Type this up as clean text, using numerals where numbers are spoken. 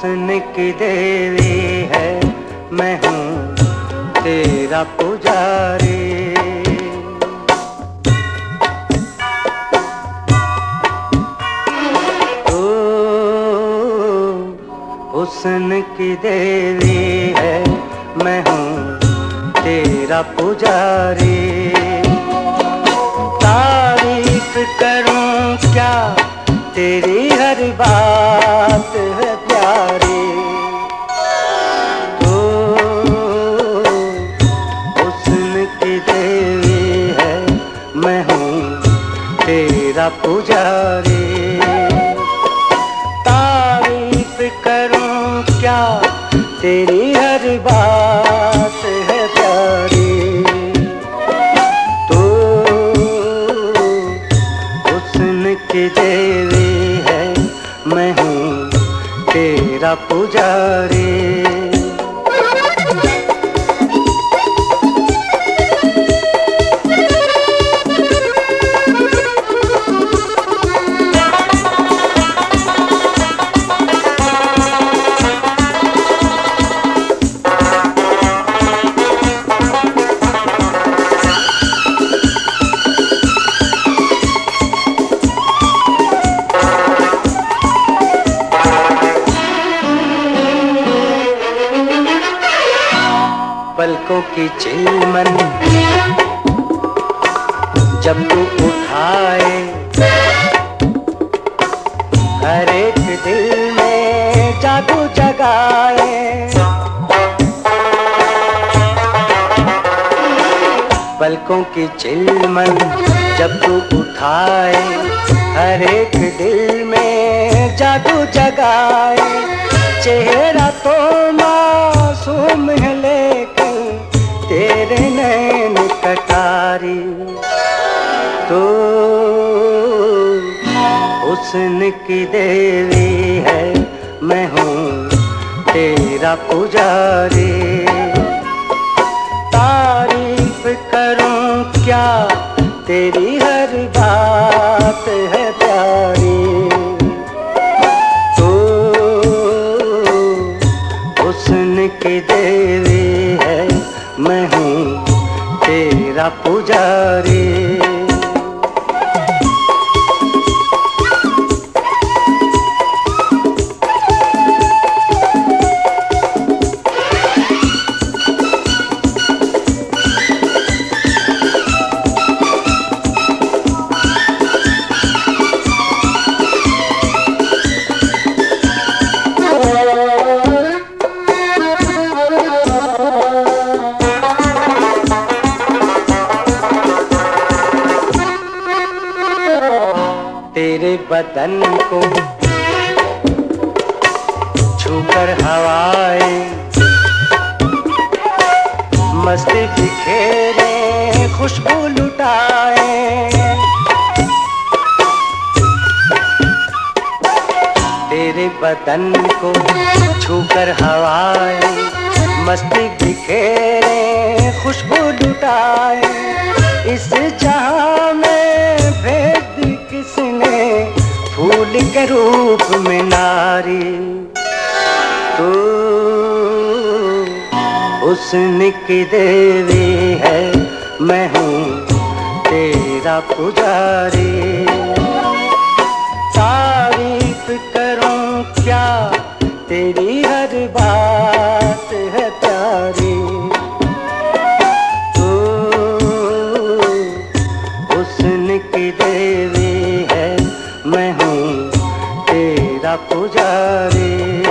हुस्न की देवी है, मैं हूँ तेरा पुजारी। तू हुस्न की देवी है, मैं हूँ तेरा पुजारी। तारीफ करूं क्या तेरी हर बात है प्यारी। तो हुस्न की देवी है, मैं हूँ तेरा पुजारी। तारीफ करूं क्या तेरी हर बात है प्यारी। तो हुस्न की देवी है, मैं हूँ तेरा पुजारी। पलकों की चिलमन जब तू उठाए, हर एक दिल में जादू जगाए। पलकों की चिलमन जब तू उठाए, हर एक दिल में जादू जगाए। चेहरा तो मासूम है लेकिन तेरे नैन कटारी। तो हुस्न की देवी है, मैं हूँ तेरा पुजारी। तारीफ करूं क्या तेरी हर बात है प्यारी। तो हुस्न की देवी है, मैं हूँ तेरा पुजारी। तेरे बदन को छूकर हवाएं मस्ती बिखेरे खुशबू लुटाए। तेरे बदन को छूकर हवाएं मस्ती बिखेरे खुशबू लुटाए। इस जहां में भेज दी किसने फूल के रूप में नारी। तू हुस्न की देवी है, मैं हूँ तेरा पुजारी। तारीफ करूं क्या तेरी हर बात है प्यारी। तू हुस्न की देवी है, मैं हूँ तेरा पुजारी।